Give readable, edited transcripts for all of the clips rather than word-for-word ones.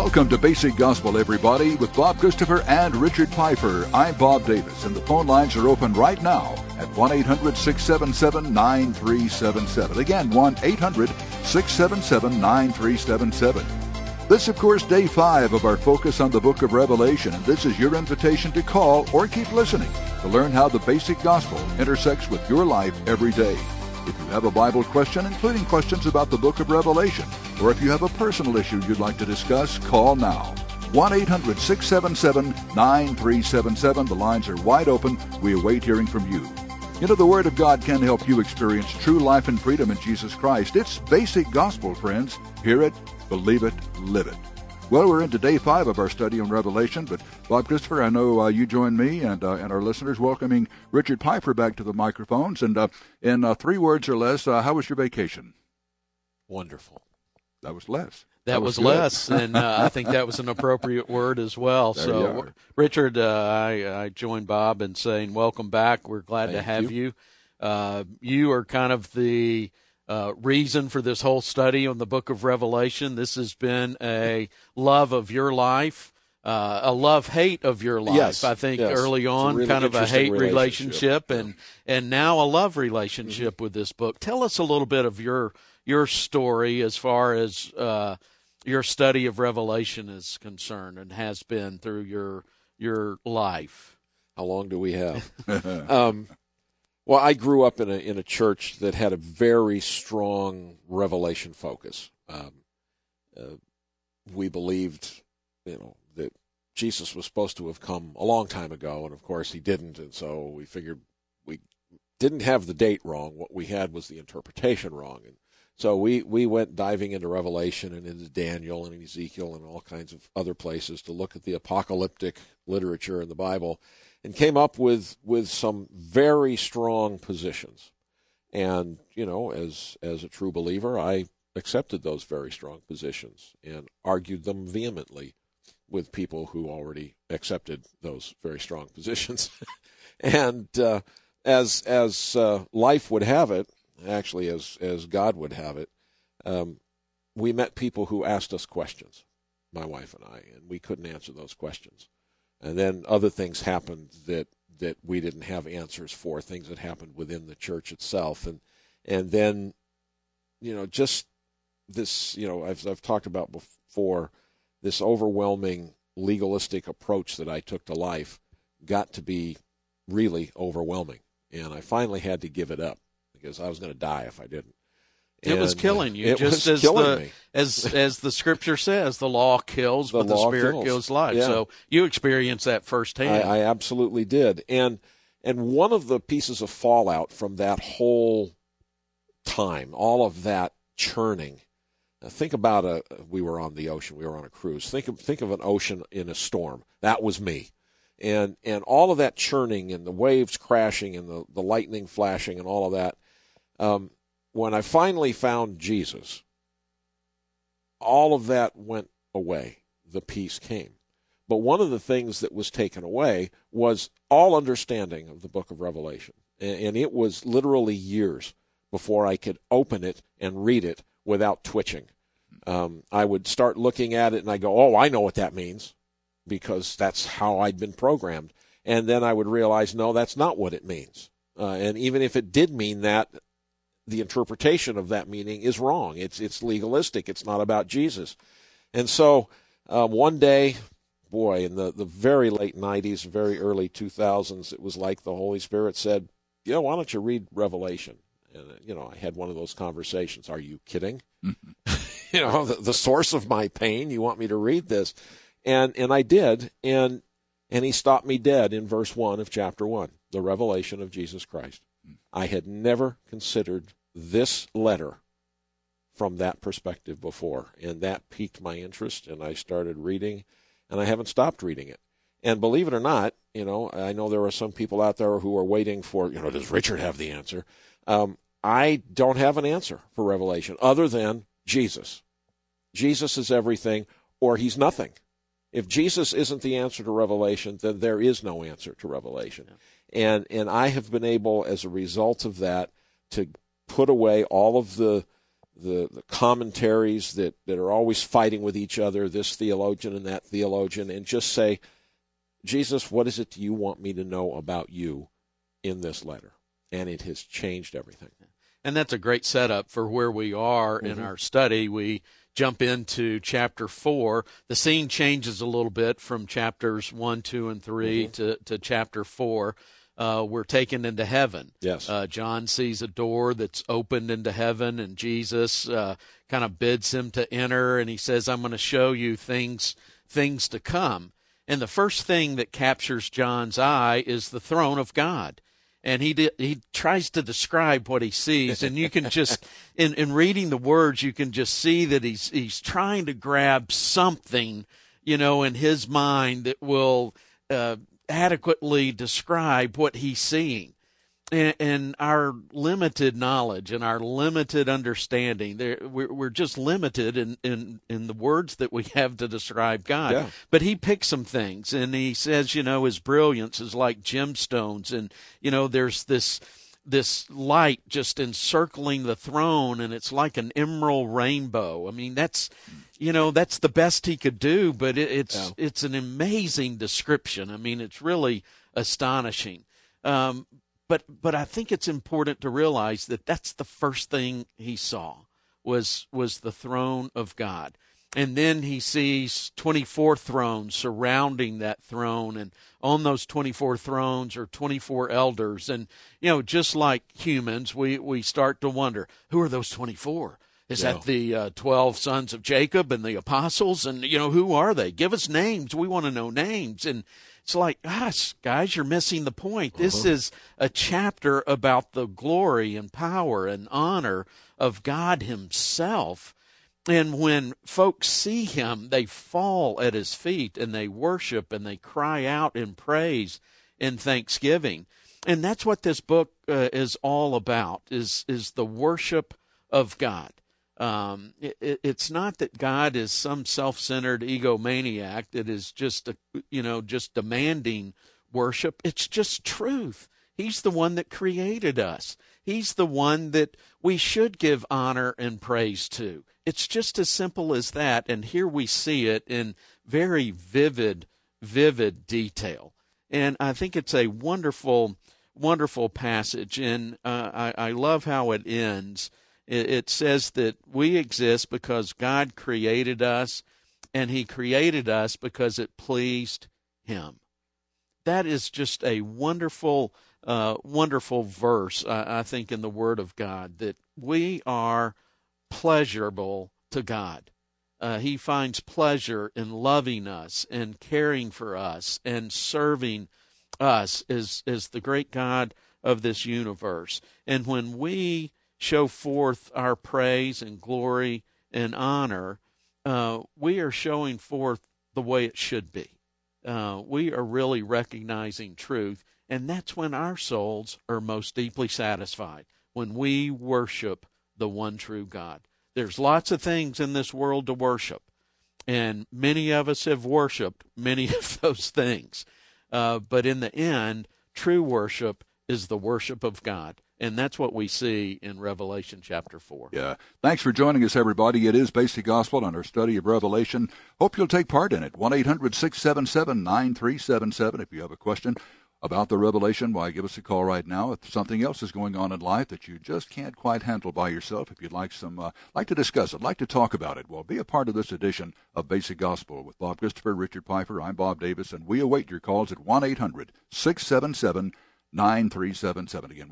Welcome to Basic Gospel, everybody, with Bob Christopher and Richard Piper. I'm Bob Davis, and the phone lines are open right now at 1-800-677-9377. Again, 1-800-677-9377. This, of course, day 5 of our focus on the book of Revelation, and this is your invitation to call or keep listening to learn how the basic gospel intersects with your life every day. If you have a Bible question, including questions about the book of Revelation, or if you have a personal issue you'd like to discuss, call now. 1-800-677-9377. The lines are wide open. We await hearing from you. You know, the Word of God can help you experience true life and freedom in Jesus Christ. It's basic gospel, friends. Hear it, believe it, live it. Well, we're into day 5 of our study on Revelation, but Bob Christopher, I know you join me and our listeners welcoming Richard Piper back to the microphones. And in 3 words or less, how was your vacation? Wonderful. That was less. That was less, and I think that was an appropriate word as well. So, Richard, I join Bob in saying welcome back. We're glad to have you. You are kind of the reason for this whole study on the book of Revelation. This has been a love of your life, a love-hate of your life. Yes, I think early on, really kind of a hate relationship. and now a love relationship with this book. Tell us a little bit of your story as far as your study of Revelation is concerned and has been through your life. How long do we have? Well, I grew up in a church that had a very strong Revelation focus. We believed, that Jesus was supposed to have come a long time ago, and of course he didn't, and so we figured we didn't have the date wrong. What we had was the interpretation wrong, and so we went diving into Revelation and into Daniel and Ezekiel and all kinds of other places to look at the apocalyptic literature in the Bible, and came up with some very strong positions. And, as a true believer, I accepted those very strong positions and argued them vehemently with people who already accepted those very strong positions. And as life would have it, actually as God would have it, we met people who asked us questions, my wife and I, and we couldn't answer those questions. And then other things happened that we didn't have answers for, things that happened within the church itself. And then, just this, I've talked about before, this overwhelming legalistic approach that I took to life got to be really overwhelming. And I finally had to give it up because I was going to die if I didn't. It was killing you, just as the scripture says, the law kills, but the Spirit gives life. Yeah. So you experienced that firsthand. I absolutely did. And one of the pieces of fallout from that whole time, all of that churning, think about we were on the ocean, we were on a cruise. Think of an ocean in a storm. That was me. And all of that churning and the waves crashing and the lightning flashing and all of that, when I finally found Jesus, all of that went away. The peace came. But one of the things that was taken away was all understanding of the book of Revelation. And it was literally years before I could open it and read it without twitching. I would start looking at it and I go, oh, I know what that means, because that's how I'd been programmed. And then I would realize, no, that's not what it means. And even if it did mean that, the interpretation of that meaning is wrong. It's legalistic. It's not about Jesus. And so one day, in the very late 90s, very early 2000s, it was like the Holy Spirit said, why don't you read Revelation? And, I had one of those conversations. Are you kidding? The source of my pain, you want me to read this? And I did, and he stopped me dead in verse 1 of chapter 1, the revelation of Jesus Christ. I had never considered this letter from that perspective before, and that piqued my interest, and I started reading, and I haven't stopped reading it. And believe it or not, I know there are some people out there who are waiting for, does Richard have the answer? I don't have an answer for Revelation other than Jesus. Jesus is everything, or he's nothing. If Jesus isn't the answer to Revelation, then there is no answer to Revelation. Yeah. And I have been able, as a result of that, to put away all of the the commentaries that are always fighting with each other, this theologian and that theologian, and just say, Jesus, what is it you want me to know about you in this letter? And it has changed everything. And that's a great setup for where we are in our study. We jump into chapter 4. The scene changes a little bit from chapters 1, 2, and 3 to chapter 4. We're taken into heaven. Yes. John sees a door that's opened into heaven, and Jesus kind of bids him to enter, and he says, I'm going to show you things to come. And the first thing that captures John's eye is the throne of God. And he tries to describe what he sees, and you can just, in reading the words, you can just see that he's trying to grab something, in his mind that will adequately describe what he's seeing. And our limited knowledge and our limited understanding, we're just limited in the words that we have to describe God. Yeah. But he picks some things, and he says, his brilliance is like gemstones, and there's this light just encircling the throne, and it's like an emerald rainbow. I mean, that's the best he could do, but it's an amazing description. I mean, it's really astonishing. But I think it's important to realize that that's the first thing he saw was the throne of God. And then he sees 24 thrones surrounding that throne, and on those 24 thrones are 24 elders. And, just like humans, we start to wonder, who are those 24? Is that the 12 sons of Jacob and the apostles? And, who are they? Give us names. We want to know names. And it's like, gosh, guys, you're missing the point. This is a chapter about the glory and power and honor of God himself. And when folks see him, they fall at his feet and they worship and they cry out in praise and thanksgiving. And that's what this book is all about, is the worship of God. It's not that God is some self-centered egomaniac that is just demanding worship. It's just truth. He's the one that created us. He's the one that we should give honor and praise to. It's just as simple as that. And here we see it in very vivid detail. And I think it's a wonderful, wonderful passage. And I love how it ends. It says that we exist because God created us, and he created us because it pleased him. That is just a wonderful, wonderful verse, I think, in the Word of God, that we are pleasurable to God. He finds pleasure in loving us and caring for us and serving us as the great God of this universe. And when we show forth our praise and glory and honor, we are showing forth the way it should be. We are really recognizing truth, and that's when our souls are most deeply satisfied, when we worship the one true God. There's lots of things in this world to worship, and many of us have worshiped many of those things. But in the end, true worship is the worship of God. And that's what we see in Revelation chapter 4. Yeah. Thanks for joining us, everybody. It is Basic Gospel and our study of Revelation. Hope you'll take part in it. 1-800-677-9377. If you have a question about the Revelation, why, give us a call right now. If something else is going on in life that you just can't quite handle by yourself, if you'd like like to discuss it, like to talk about it, well, be a part of this edition of Basic Gospel with Bob Christopher, Richard Pfeiffer. I'm Bob Davis, and we await your calls at 1-800-677-9377. Again,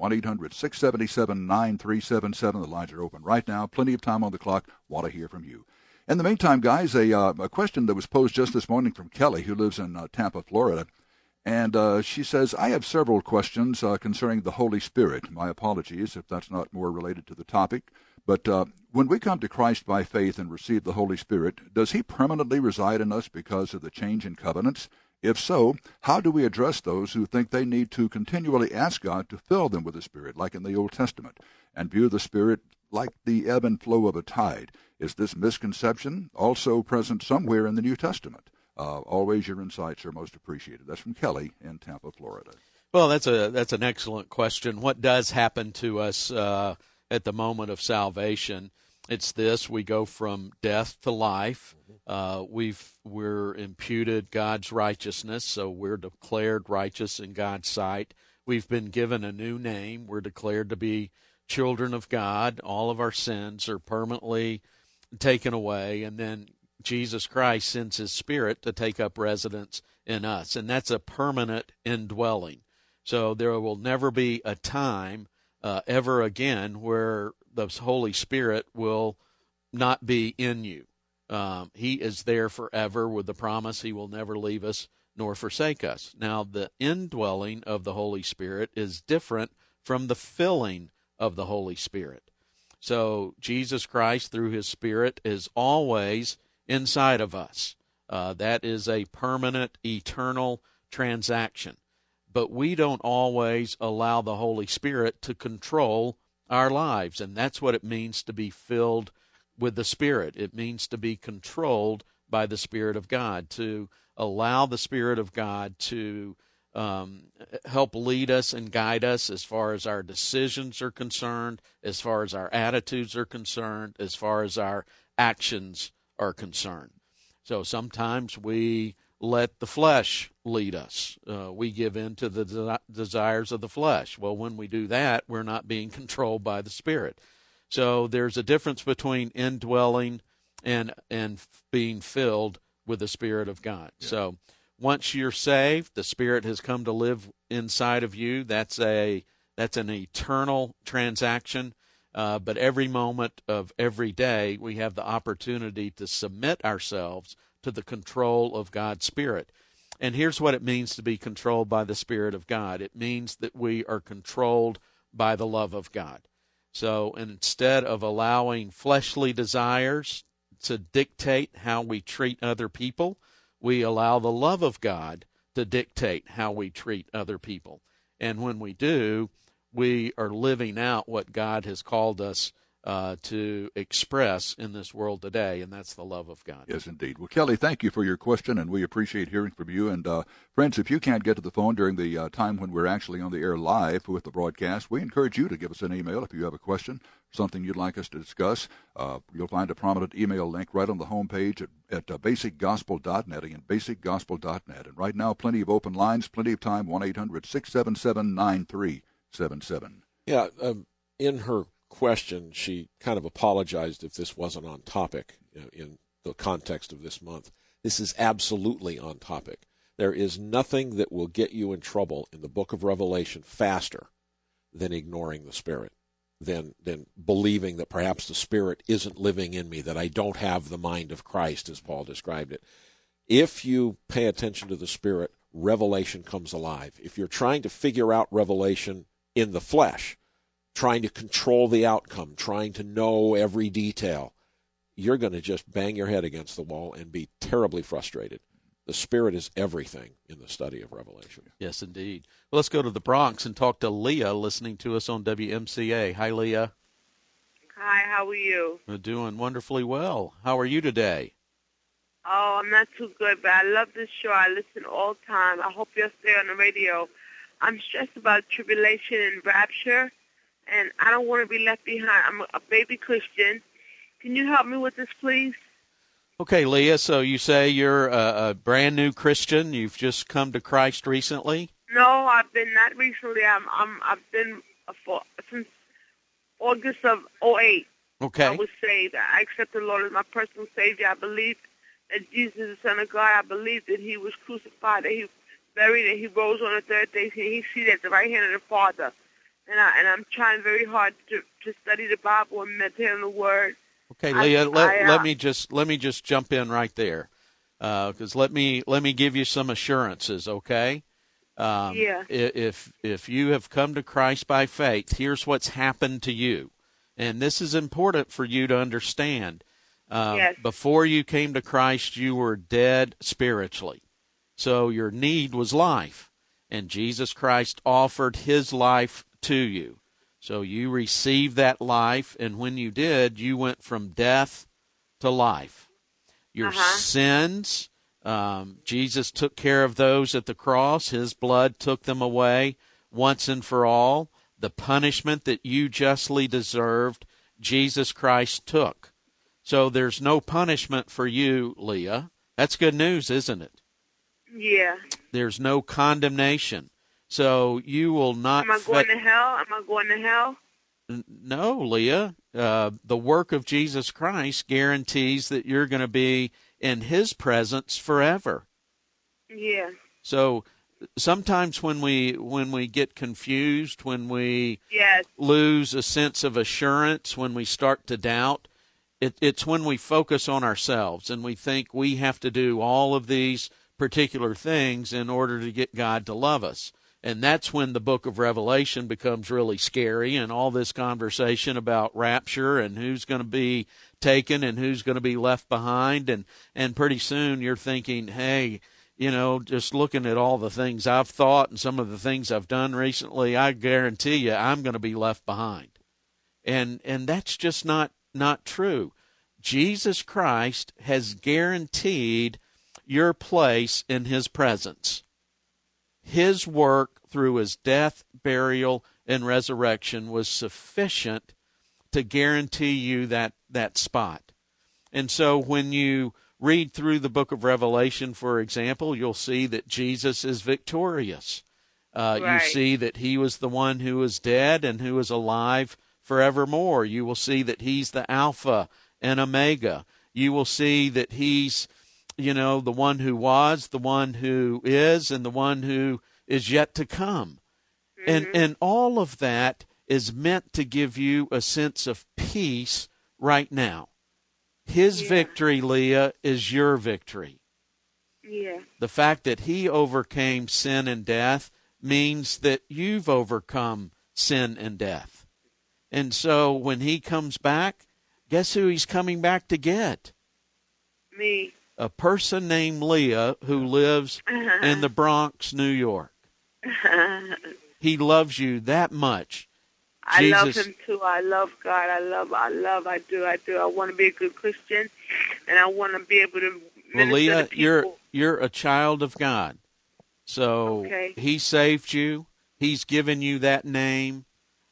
1-800-677-9377. The lines are open right now. Plenty of time on the clock. Want to hear from you. In the meantime, guys, a question that was posed just this morning from Kelly, who lives in Tampa, Florida. And she says, I have several questions concerning the Holy Spirit. My apologies if that's not more related to the topic. But when we come to Christ by faith and receive the Holy Spirit, does he permanently reside in us because of the change in covenants? If so, how do we address those who think they need to continually ask God to fill them with the Spirit, like in the Old Testament, and view the Spirit like the ebb and flow of a tide? Is this misconception also present somewhere in the New Testament? Always your insights are most appreciated. That's from Kelly in Tampa, Florida. Well, that's an excellent question. What does happen to us at the moment of salvation? It's this: we go from death to life. We're imputed God's righteousness, so we're declared righteous in God's sight. We've been given a new name. We're declared to be children of God. All of our sins are permanently taken away, and then Jesus Christ sends His Spirit to take up residence in us, and that's a permanent indwelling. So there will never be a time ever again where the Holy Spirit will not be in you. He is there forever with the promise He will never leave us nor forsake us. Now, the indwelling of the Holy Spirit is different from the filling of the Holy Spirit. So Jesus Christ, through His Spirit, is always inside of us. That is a permanent, eternal transaction. But we don't always allow the Holy Spirit to control our lives, and that's what it means to be filled with the Spirit. It means to be controlled by the Spirit of God, to allow the Spirit of God to help lead us and guide us as far as our decisions are concerned, as far as our attitudes are concerned, as far as our actions are concerned. So sometimes we let the flesh lead us. We give in to the desires of the flesh. Well, when we do that, we're not being controlled by the Spirit. So there's a difference between indwelling and being filled with the Spirit of God. Yeah. So once you're saved, the Spirit has come to live inside of you. That's an eternal transaction. But every moment of every day, we have the opportunity to submit ourselves to the control of God's Spirit. And here's what it means to be controlled by the Spirit of God. It means that we are controlled by the love of God. So instead of allowing fleshly desires to dictate how we treat other people, we allow the love of God to dictate how we treat other people. And when we do, we are living out what God has called us to express in this world today, and that's the love of God. Yes, indeed. Well, Kelly, thank you for your question, and we appreciate hearing from you. And friends, if you can't get to the phone during the time when we're actually on the air live with the broadcast, we encourage you to give us an email if you have a question, something you'd like us to discuss. You'll find a prominent email link right on the homepage at basicgospel.net, again, basicgospel.net. And right now, plenty of open lines, plenty of time, 1-800-677-9377. Yeah, in her question, she kind of apologized if this wasn't on topic in the context of this month. This is absolutely on topic. There is nothing that will get you in trouble in the book of Revelation faster than ignoring the Spirit, than believing that perhaps the Spirit isn't living in me, that I don't have the mind of Christ, as Paul described it. If you pay attention to the Spirit, revelation comes alive. If you're trying to figure out revelation in the flesh, trying to control the outcome, trying to know every detail, you're going to just bang your head against the wall and be terribly frustrated. The Spirit is everything in the study of Revelation. Yes, indeed. Well, let's go to the Bronx and talk to Leah, listening to us on WMCA. Hi, Leah. Hi, how are you? We're doing wonderfully well. How are you today? Oh, I'm not too good, but I love this show. I listen all the time. I hope you'll stay on the radio. I'm stressed about tribulation and rapture, and I don't want to be left behind. I'm a baby Christian. Can you help me with this, please? Okay, Leah, so you say you're a brand new Christian. You've just come to Christ recently? No, I've been not recently. I've been since August of 2008. Okay. I was saved. I accepted the Lord as my personal Savior. I believe that Jesus is the Son of God. I believe that He was crucified, that He buried, and He rose on the third day. He's seated at the right hand of the Father. And I'm trying very hard to study the Bible and meditate on the Word. Okay, Leah, let me just jump in right there, because let me give you some assurances. Okay. Yeah. If you have come to Christ by faith, here's what's happened to you, and this is important for you to understand. Yes. Before you came to Christ, you were dead spiritually, so your need was life, and Jesus Christ offered His life to you. So you received that life, and when you did, you went from death to life. Your sins, Jesus took care of those at the cross. His blood took them away once and for all. The punishment that you justly deserved, Jesus Christ took. So there's no punishment for you, Leah. That's good news, isn't it? Yeah. There's no condemnation. So you will not... Am I going to hell? Am I going to hell? No, Leah. The work of Jesus Christ guarantees that you're going to be in his presence forever. Yeah. So sometimes when we get confused, when we Yes. lose a sense of assurance, when we start to doubt, it's when we focus on ourselves and we think we have to do all of these particular things in order to get God to love us. And that's when the book of Revelation becomes really scary, and all this conversation about rapture and who's going to be taken and who's going to be left behind. And pretty soon you're thinking, hey, just looking at all the things I've thought and some of the things I've done recently, I guarantee you I'm going to be left behind. And that's just not true. Jesus Christ has guaranteed your place in his presence. His work through his death, burial, and resurrection was sufficient to guarantee you that spot. And so when you read through the book of Revelation, for example, you'll see that Jesus is victorious. Right. You see that he was the one who was dead and who is alive forevermore. You will see that he's the Alpha and Omega. You will see that he's the one who was, the one who is, and the one who is yet to come. Mm-hmm. And all of that is meant to give you a sense of peace right now. His victory, Leah, is your victory. Yeah. The fact that he overcame sin and death means that you've overcome sin and death. And so when he comes back, guess who he's coming back to get? Me. A person named Leah who lives in the Bronx, New York. He loves you that much. I love him too. I love God. I do. I want to be a good Christian, and I want to be able to minister Leah, to people. you're a child of God. So he saved you. He's given you that name.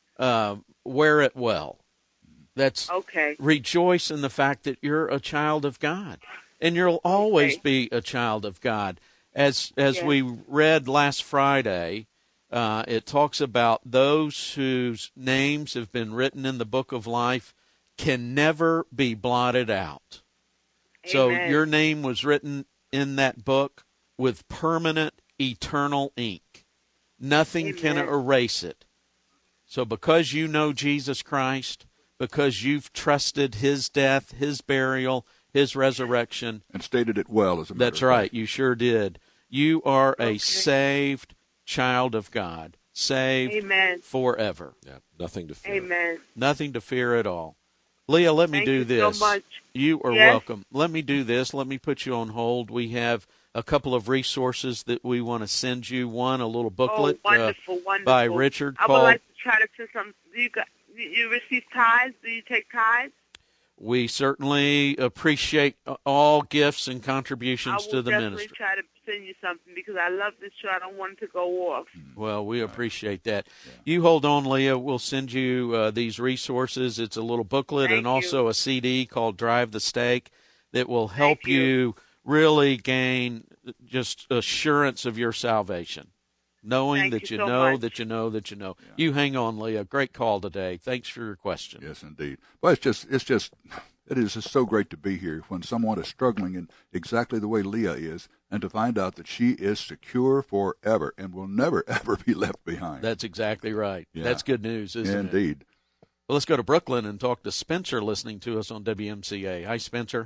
Wear it well. That's rejoice in the fact that you're a child of God. And you'll always be a child of God. As we read last Friday, it talks about those whose names have been written in the book of life can never be blotted out. Amen. So your name was written in that book with permanent, eternal ink. Nothing can erase it. So because you know Jesus Christ, because you've trusted his death, his burial, his resurrection. And stated it well, as a matter of fact. That's right. You sure did. You are a saved child of God. Saved forever. Yeah, nothing to fear. Amen. Nothing to fear at all. Leah, let me do this. Thank you so much. You are welcome. Let me do this. Let me put you on hold. We have a couple of resources that we want to send you. One, a little booklet wonderful. by Richard I called... would like to try to send some... Do you receive tithes? Do you take tithes? We certainly appreciate all gifts and contributions to the ministry. I will definitely try to send you something because I love this show. I don't want it to go off. Well, we appreciate that. Yeah. You hold on, Leah. We'll send you these resources. It's a little booklet and also a CD called Drive the Stake that will help you really gain just assurance of your salvation. Knowing that you know that you know that you know. Yeah. You hang on, Leah. Great call today. Thanks for your question. Yes, indeed. Well, it is just so great to be here when someone is struggling in exactly the way Leah is, and to find out that she is secure forever and will never, ever be left behind. That's exactly right. Yeah. That's good news, isn't it? Indeed. Well, let's go to Brooklyn and talk to Spencer listening to us on WMCA. Hi, Spencer.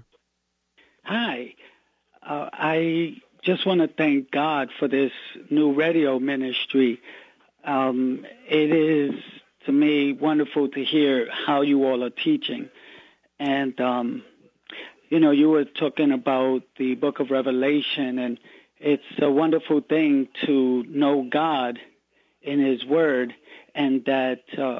Hi. I just want to thank God for this new radio ministry. It is, to me, wonderful to hear how you all are teaching. And, you were talking about the book of Revelation, and it's a wonderful thing to know God in his word, and that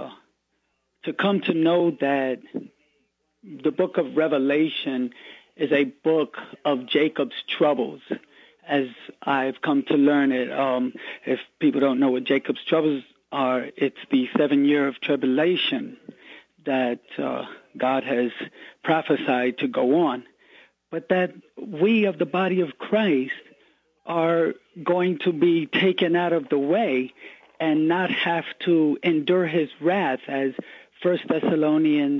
to come to know that the book of Revelation is a book of Jacob's troubles, as I've come to learn it. If people don't know what Jacob's troubles are, it's the 7 year of tribulation that God has prophesied to go on, but that we of the body of Christ are going to be taken out of the way and not have to endure his wrath, as 1 Thessalonians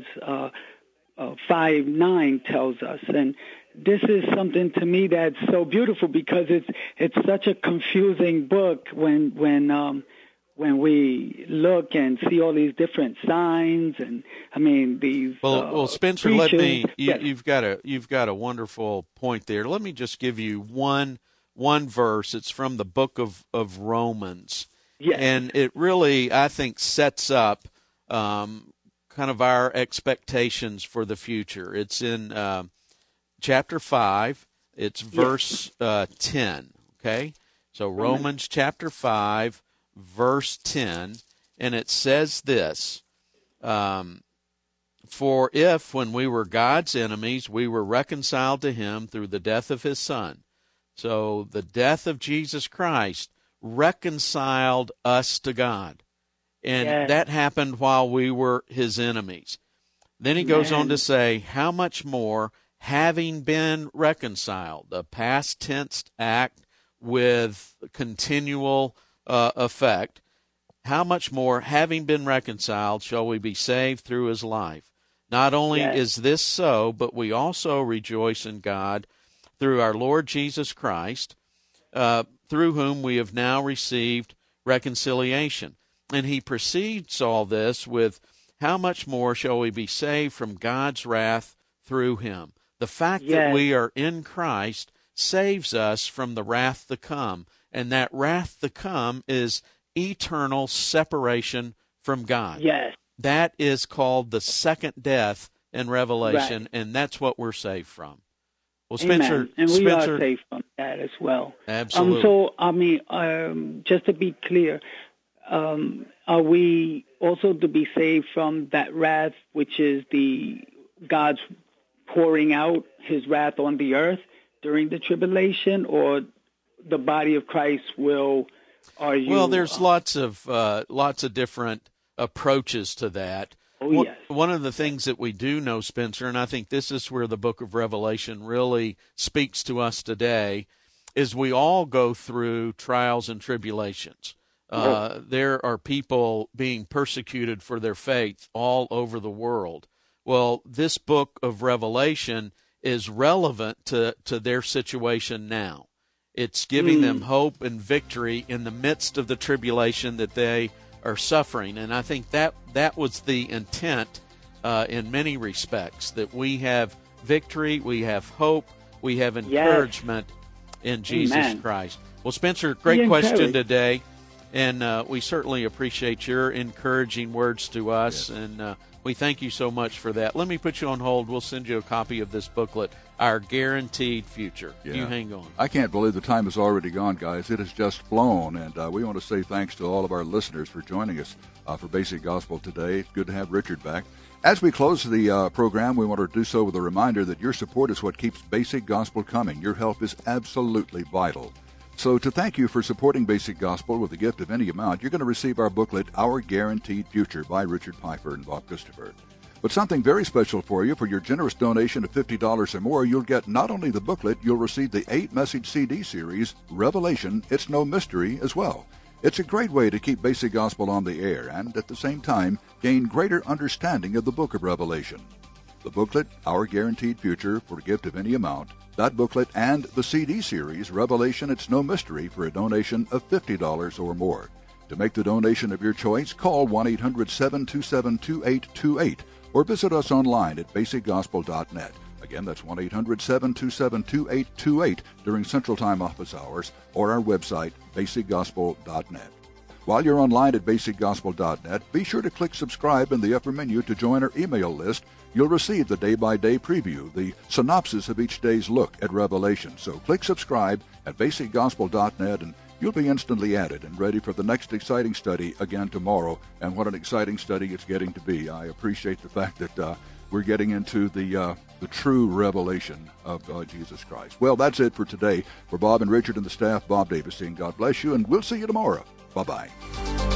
5:9 tells us. And this is something to me that's so beautiful, because it's such a confusing book when we look and see all these different signs, and I mean these. Well, Spencer, preachers. let me. Yes. You've got a wonderful point there. Let me just give you one verse. It's from the book of Romans, Yes. and it really, I think, sets up kind of our expectations for the future. It's in chapter 5. It's verse 10. Okay, so Romans chapter 5. Verse 10, and it says this, for if, when we were God's enemies, we were reconciled to him through the death of his Son. So the death of Jesus Christ reconciled us to God. And that happened while we were his enemies. Then he goes on to say, how much more, having been reconciled, a past tense act with continual effect, how much more, having been reconciled, shall we be saved through his life? Not only is this so, but we also rejoice in God through our Lord Jesus Christ, through whom we have now received reconciliation. And he precedes all this with, how much more shall we be saved from God's wrath through him? The fact that we are in Christ saves us from the wrath to come. And that wrath to come is eternal separation from God. Yes. That is called the second death in Revelation, and that's what we're saved from. Well, Spencer, Amen. And we are saved from that as well. Absolutely. So, I mean, just to be clear, are we also to be saved from that wrath, which is God's pouring out his wrath on the earth during the tribulation, or the body of Christ will? Well, there's lots of different approaches to that. Yes. One of the things that we do know, Spencer, and I think this is where the book of Revelation really speaks to us today, is we all go through trials and tribulations. There are people being persecuted for their faith all over the world. Well, this book of Revelation is relevant to their situation now. It's giving them hope and victory in the midst of the tribulation that they are suffering. And I think that was the intent in many respects, that we have victory, we have hope, we have encouragement in Jesus Christ. Well, Spencer, great question today, and we certainly appreciate your encouraging words to us, and we thank you so much for that. Let me put you on hold. We'll send you a copy of this booklet, Our Guaranteed Future. You hang on. I can't believe the time has already gone, guys. It has just flown, and we want to say thanks to all of our listeners for joining us for Basic Gospel today. It's good to have Richard back. As we close the program, we want to do so with a reminder that your support is what keeps Basic Gospel coming. Your help is absolutely vital. So to thank you for supporting Basic Gospel with a gift of any amount, you're going to receive our booklet, Our Guaranteed Future, by Richard Piper and Bob Christopher. But something very special for you, for your generous donation of $50 or more, you'll get not only the booklet, you'll receive the 8-message CD series, Revelation, It's No Mystery, as well. It's a great way to keep Basic Gospel on the air and, at the same time, gain greater understanding of the book of Revelation. The booklet, Our Guaranteed Future, for a gift of any amount, that booklet and the CD series, Revelation, It's No Mystery, for a donation of $50 or more. To make the donation of your choice, call 1-800-727-2828 or visit us online at basicgospel.net. Again, that's 1-800-727-2828 during Central Time office hours or our website, basicgospel.net. While you're online at basicgospel.net, be sure to click subscribe in the upper menu to join our email list. You'll receive the day-by-day preview, the synopsis of each day's look at Revelation. So click subscribe at basicgospel.net and you'll be instantly added and ready for the next exciting study again tomorrow. And what an exciting study it's getting to be. I appreciate the fact that we're getting into the true revelation of Jesus Christ. Well, that's it for today. For Bob and Richard and the staff, Bob Davis saying God bless you, and we'll see you tomorrow. Bye-bye.